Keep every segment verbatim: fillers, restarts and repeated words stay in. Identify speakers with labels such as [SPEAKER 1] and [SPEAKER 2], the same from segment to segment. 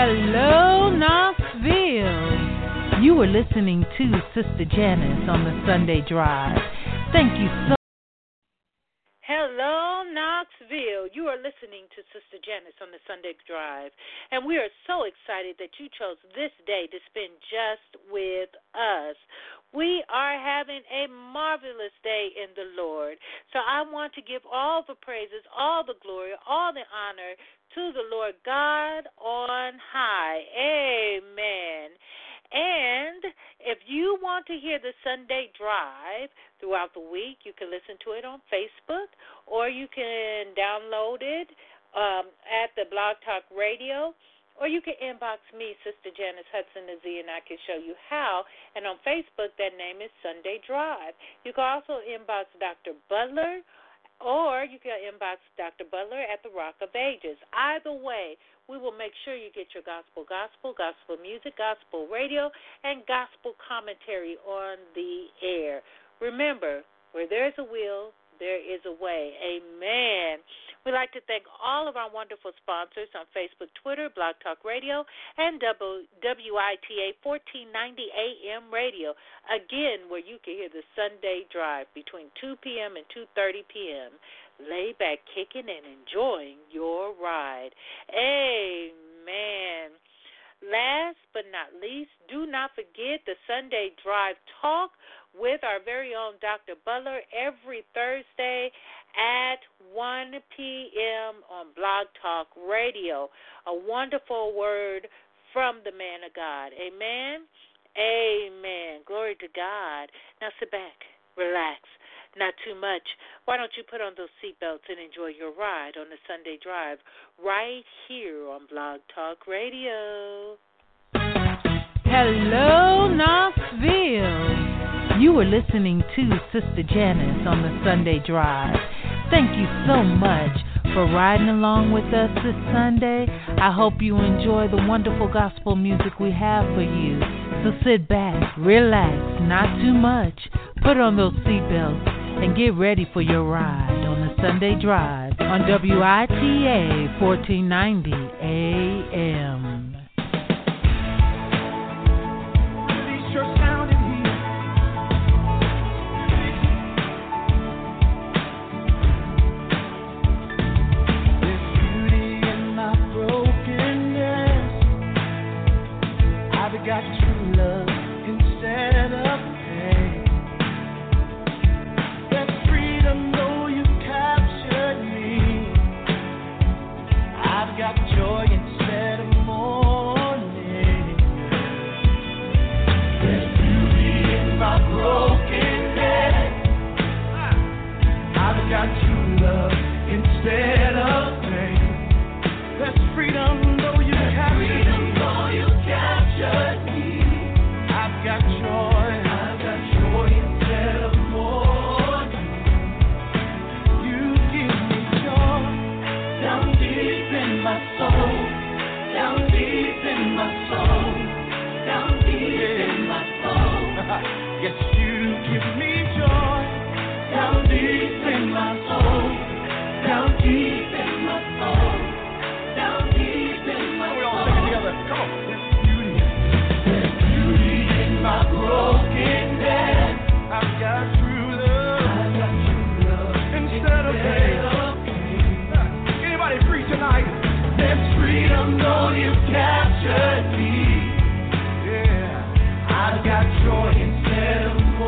[SPEAKER 1] Hello, Knoxville. You are listening to Sister Janice on the Sunday Drive. Thank you so much. Hello, Knoxville. You are listening to Sister Janice on the Sunday Drive, and we are so excited that you chose this day to spend just with us. We are having a marvelous day in the Lord, so I want to give all the praises, all the glory, all the honor to the Lord God on high. Amen. And if you want to hear the Sunday Drive throughout the week, you can listen to it on Facebook, or you can download it um, at the Blog Talk Radio, or you can inbox me, Sister Janice Hudson Z, and I can show you how. And on Facebook, that name is Sunday Drive. You can also inbox Doctor Butler, or you can inbox Doctor Butler at the Rock of Ages. Either way, we will make sure you get your gospel, gospel, gospel music, gospel radio, and gospel commentary on the air. Remember, where there's a will, there is a way. Amen. We'd like to thank all of our wonderful sponsors on Facebook, Twitter, Blog Talk Radio, and W I T A fourteen ninety A M Radio. Again, where you can hear the Sunday Drive between two p.m. and two thirty p.m. Lay back, kicking, and enjoying your ride. Amen. Last but not least, do not forget the Sunday Drive Talk with our very own Doctor Butler every Thursday at one p.m. on Blog Talk Radio. A wonderful word from the man of God. Amen. Amen. Glory to God. Now sit back, relax. Not too much. Why don't you put on those seatbelts and enjoy your ride on the Sunday Drive right here on Blog Talk Radio. Hello, Knoxville. You are listening to Sister Janice on the Sunday Drive. Thank you so much for riding along with us this Sunday. I hope you enjoy the wonderful gospel music we have for you. So sit back, relax, not too much. Put on those seatbelts and get ready for your ride on the Sunday Drive on W I T A fourteen ninety A M.
[SPEAKER 2] Got true love instead of pain. There's freedom, though you captured me. I've got joy instead of mourning. There's beauty in my brokenness. I've got true love instead of pain. There's freedom, though you captured me. Freedom, though you captured me. I've got joy, I've got joy instead of mourning. You give me joy down deep in my soul, down deep in my soul, down deep yeah. in my soul. Yes, you give me joy down deep in my soul, down deep in my soul, down deep in my soul. We all sing it together. Come on. My brokenness, I've got true love, I've got true love instead of pain. Anybody free tonight? There's freedom, though you captured me. Yeah, I've got joy instead of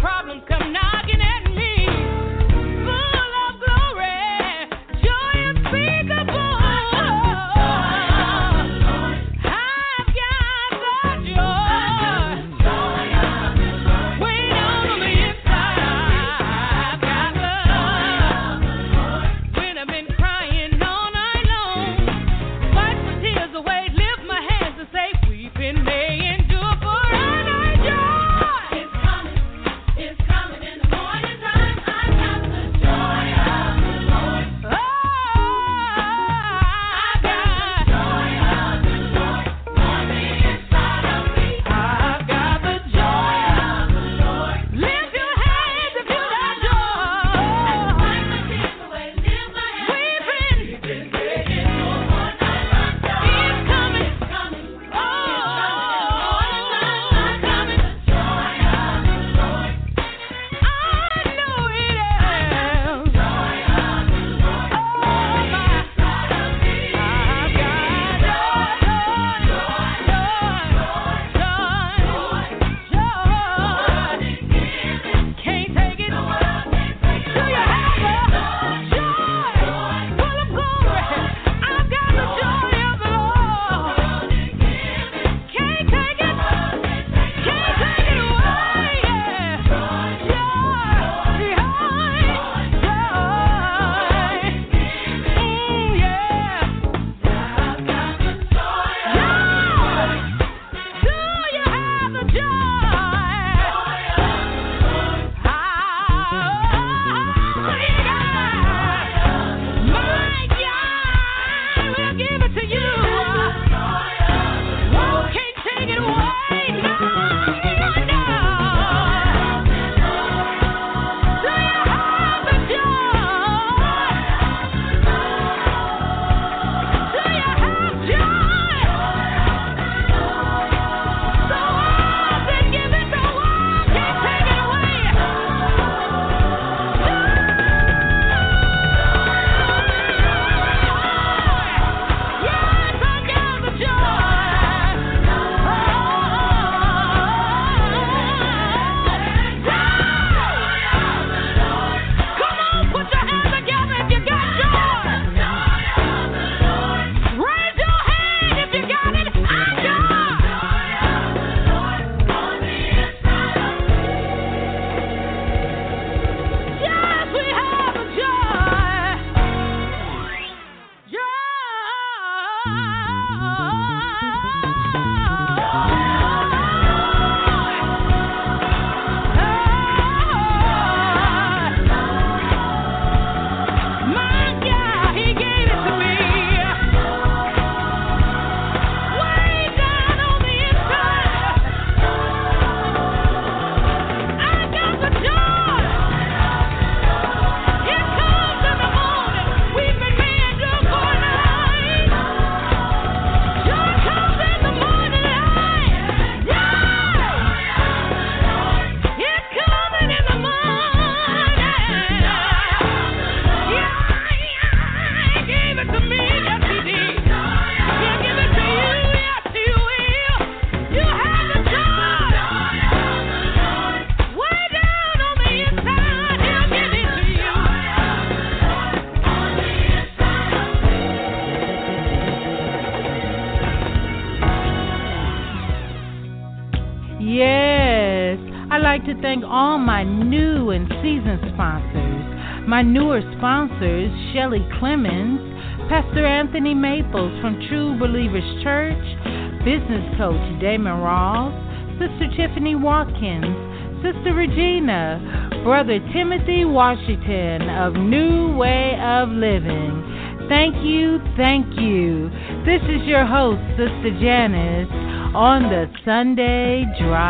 [SPEAKER 1] Yes, I'd like to thank all my new and seasoned sponsors. My newer sponsors, Shelley Clemens, Pastor Anthony Maples from True Believers Church, business coach Damon Ross, Sister Tiffany Watkins, Sister Regina, Brother Timothy Washington of New Way of Living. Thank you, thank you. This is your host, Sister Janice, on the Sunday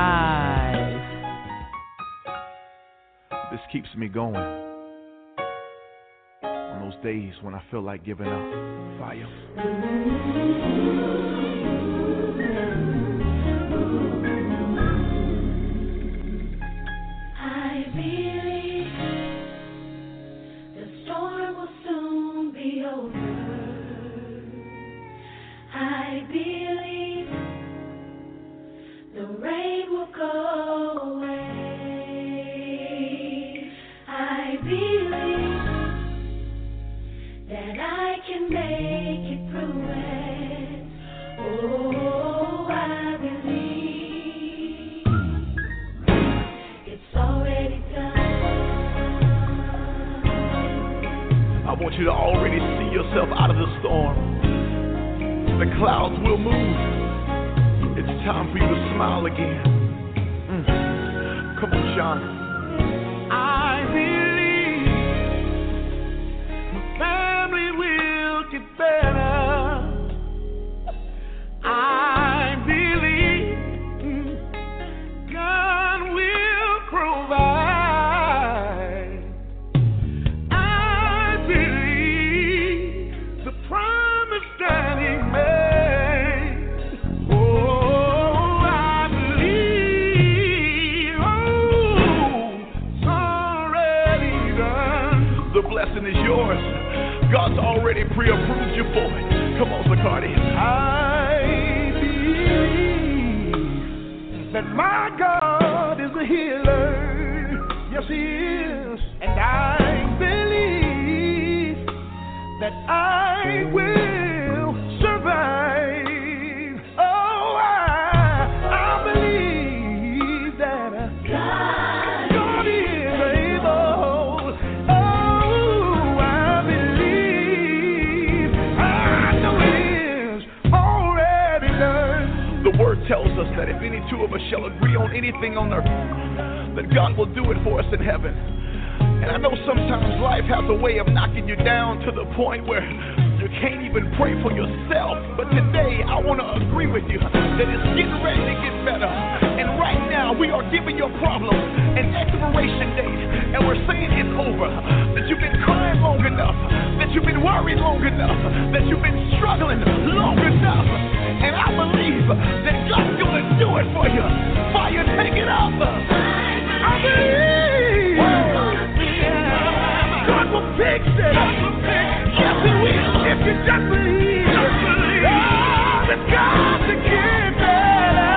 [SPEAKER 1] Drive.
[SPEAKER 3] This keeps me going on those days when I feel like giving up. Fire.
[SPEAKER 4] I believe the storm will soon be over. I believe the rain will go away.
[SPEAKER 3] want you to already see yourself out of the storm. The clouds will move. It's time for you to smile again. Mm. Come on, Sean.
[SPEAKER 2] I believe my family will get better. I believe God will provide. I believe the promise that He made. Oh, I believe. Oh, it's already done.
[SPEAKER 3] The blessing is yours. God's already pre-approved you for it. Come on, Zacardi.
[SPEAKER 2] I believe that my God is a healer. Yes, He is. And I believe that I will survive. Oh, I, I believe that God is able. Oh, I believe. I know it is already done.
[SPEAKER 3] The word tells us that if any two of us shall agree on anything on earth, that God will do it for us in heaven. And I know sometimes life has a way of knocking you down to the point where you can't even pray for yourself. But today I want to agree with you that it's getting ready to get better. And right now we are giving your problem an expiration date. And we're saying it's over. That you've been crying long enough. That you've been worried long enough. That you've been struggling long enough. And I believe that God's going to do it for you. Fire, take it up. I believe God will fix it. Yes, He will. If you just believe. Just believe. Oh, that God to get better.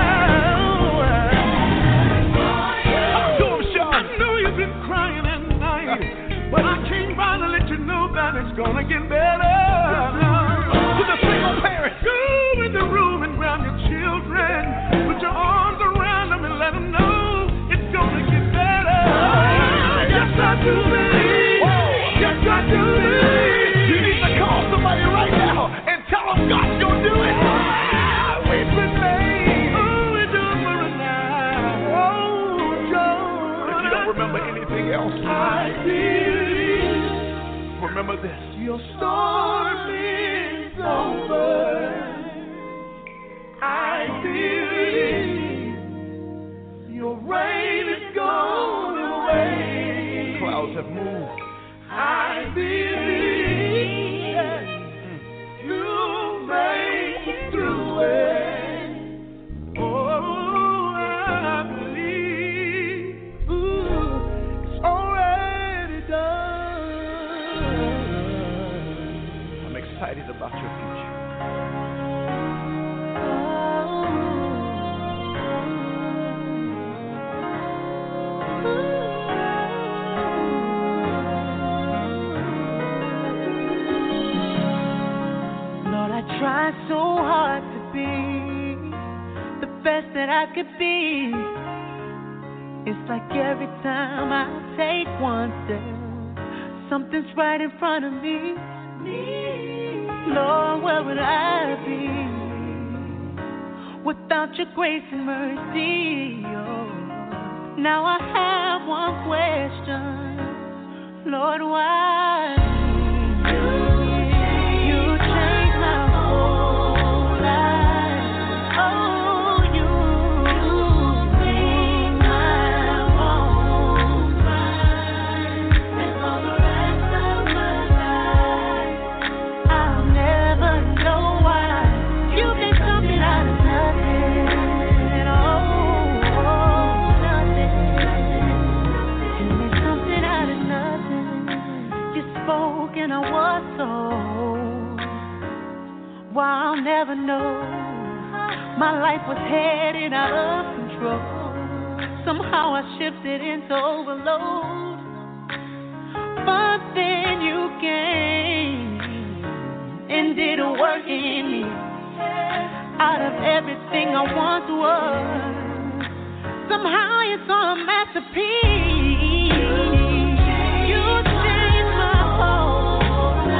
[SPEAKER 3] Talk to Him, Sean. I know you've been crying at night, but I came by to let you know that it's gonna get better. To the single parents, go in the room and grab your children. Put your arms around them and let them know it's gonna get better. Yes, I do believe. Yes, I do believe. You need to call somebody right now and tell them God's gonna do it. We've been made. Oh, we're doing for a night. Oh, John. If you don't remember anything else,
[SPEAKER 2] I believe.
[SPEAKER 3] remember this.
[SPEAKER 2] Your storm is over. I believe your rain is gone away.
[SPEAKER 3] Clouds have moved.
[SPEAKER 2] I believe that you'll make it through it. Oh, I believe ooh, it's already done.
[SPEAKER 3] I'm excited about your future.
[SPEAKER 5] Tried so hard to be the best that I could be. It's like every time I take one step, something's right in front of me. Lord, where would I be without your grace and mercy? Oh, now I have one question, Lord, why? Well, I'll never know. My life was headed out of control. Somehow I shifted into overload. But then you came and did a work in me. Out of everything I once was, somehow you saw a masterpiece. You changed my whole life.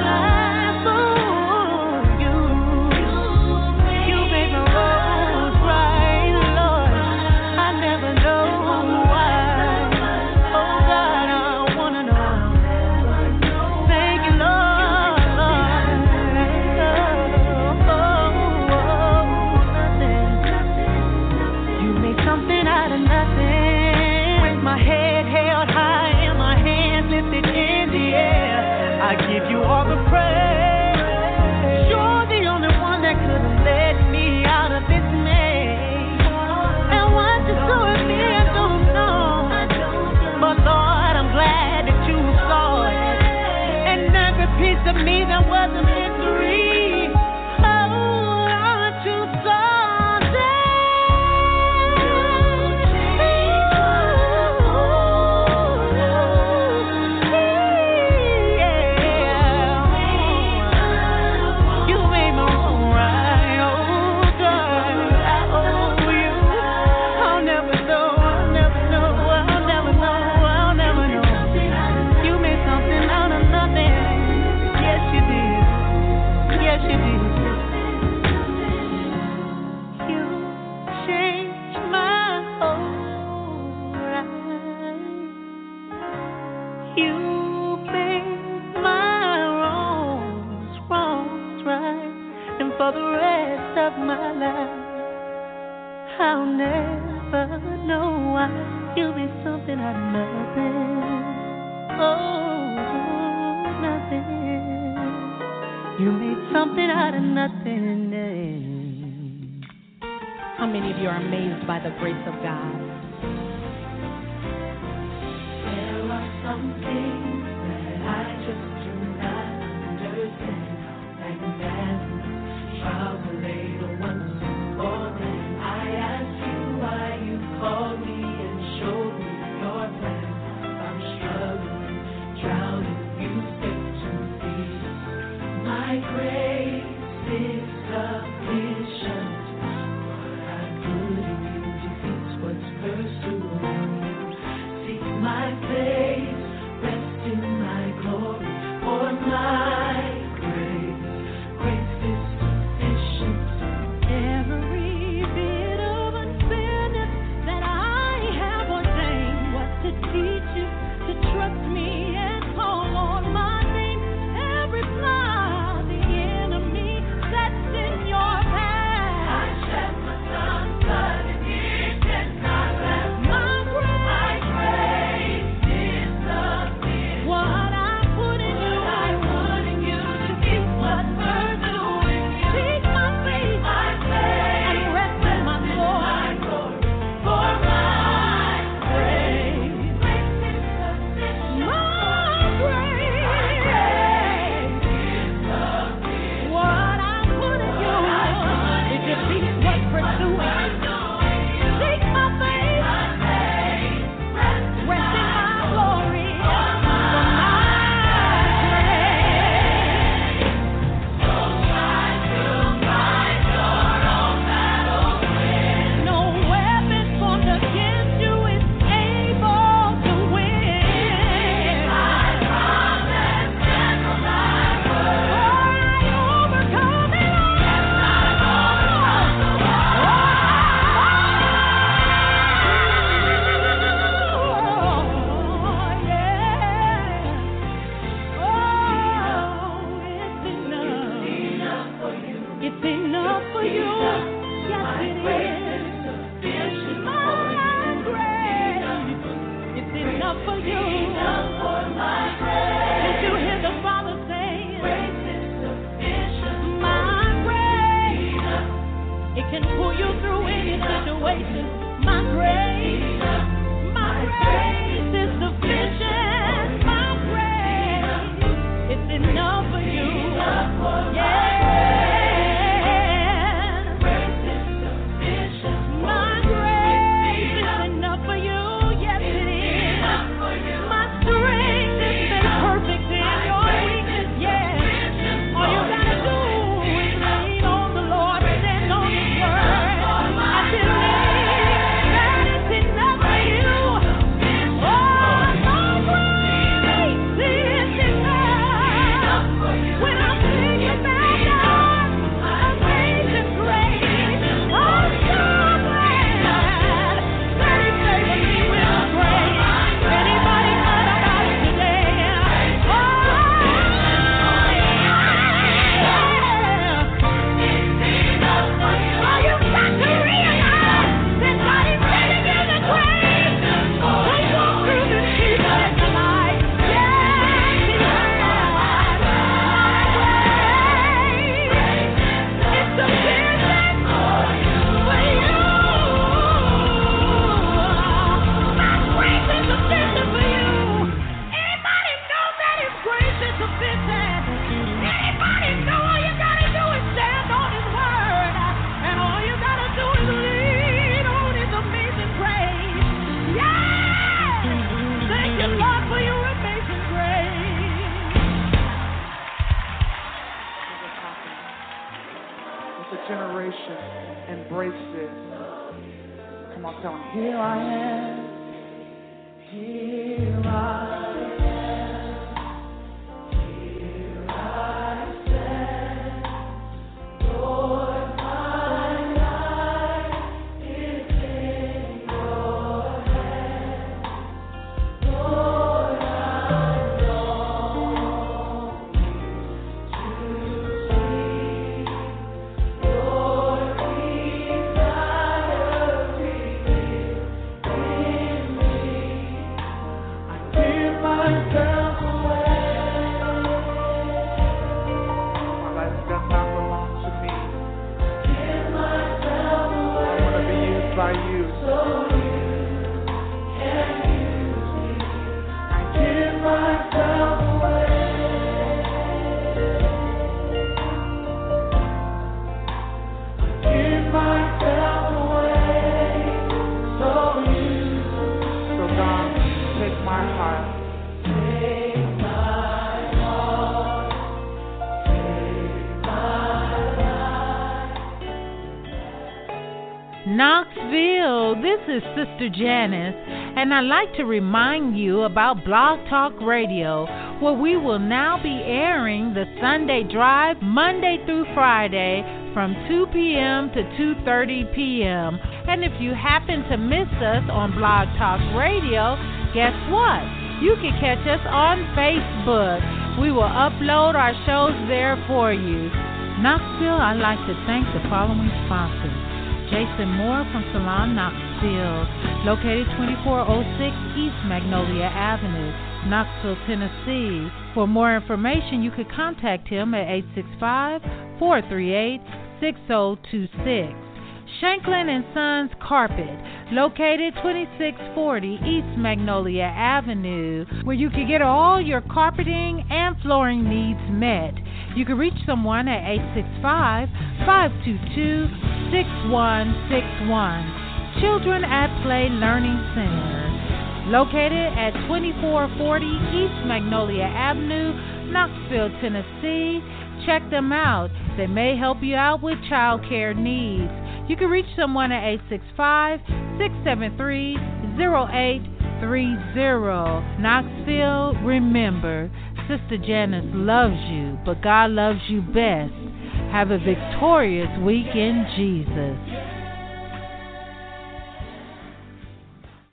[SPEAKER 5] piece of me that wasn't victory. Oh, aren't you something? You made my wrong right. Oh, God, I owe you. I'll never know, I'll never know, I'll never know, I'll never know. You made something out of nothing. Yes, you did. Yes, you did. You changed my whole life. You made my wrongs, wrongs right. And for the rest of my life, I'll never know why you be something out of nothing. Oh, nothing. You made something out of nothing.
[SPEAKER 6] How many of you are amazed by the grace of God?
[SPEAKER 4] There are some things that I just do not understand. Like madness, trials are later once and for them. I ask you why you called me and showed me your plan. I'm struggling, drowning, you said to me. My grace is sufficient. What I put in you defeats what's pursuing. Seek my face, rest in my glory, for my grace, grace is sufficient.
[SPEAKER 5] Every bit of unfairness that I have ordained was to teach you to trust me and call on my name. Every flaw the enemy sets in your path,
[SPEAKER 4] I shed my son's blood and it did not last.
[SPEAKER 5] my grace,
[SPEAKER 4] My grace is
[SPEAKER 7] generation embrace this. Come on, tell them, here I am. Here I am. Here I stand. Lord, my life is in your hands. Lord, I long to see your desire revealed in me. I give myself away. My life does not belong to me. Give myself away. I want to be used by you. So you can use me. I give myself away. I give myself away. So you. So God, take my heart. Take my heart. Take my life.
[SPEAKER 1] Knoxville, this is Sister Janice, and I'd like to remind you about Blog Talk Radio, where we will now be airing the Sunday Drive Monday through Friday from two p.m. to two thirty p.m. And if you happen to miss us on Blog Talk Radio, guess what? You can catch us on Facebook. We will upload our shows there for you. Knoxville, I'd like to thank the following sponsors. Jason Moore from Salon Knoxville, located twenty-four oh six East Magnolia Avenue, Knoxville, Tennessee. For more information, you could contact him at eight six five, four three eight, six oh two six. Shanklin and Sons Carpet, located twenty-six forty East Magnolia Avenue, where you can get all your carpeting and flooring needs met. You can reach someone at eight six five, five two two, six one six one. Children at Play Learning Center, located at twenty-four forty East Magnolia Avenue, Knoxville, Tennessee. Check them out. They may help you out with child care needs. You can reach someone at eight six five, six seven three, zero eight three zero. Knoxville, remember, Sister Janice loves you, but God loves you best. Have a victorious week in Jesus.